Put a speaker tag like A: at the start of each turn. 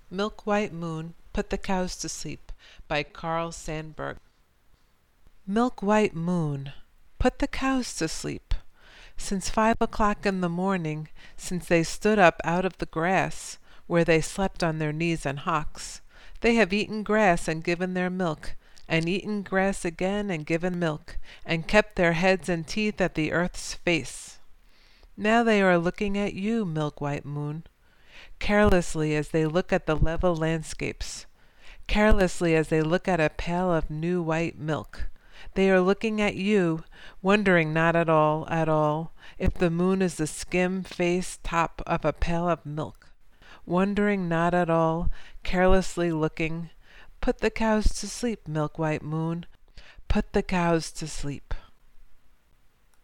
A: Milk White Moon, Put the Cows to Sleep by Carl Sandburg. Milk white moon, put the cows to sleep. Since 5 o'clock in the morning, since they stood up out of the grass, where they slept on their knees and hocks, they have eaten grass and given their milk, and eaten grass again and given milk, and kept their heads and teeth at the earth's face. Now they are looking at you, milk white moon, carelessly as they look at the level landscapes, carelessly as they look at a pail of new white milk. They are looking at you, wondering not at all, if the moon is the skim-faced top of a pail of milk. Wondering not at all, carelessly looking. Put the cows to sleep, milk white moon. Put the cows to sleep.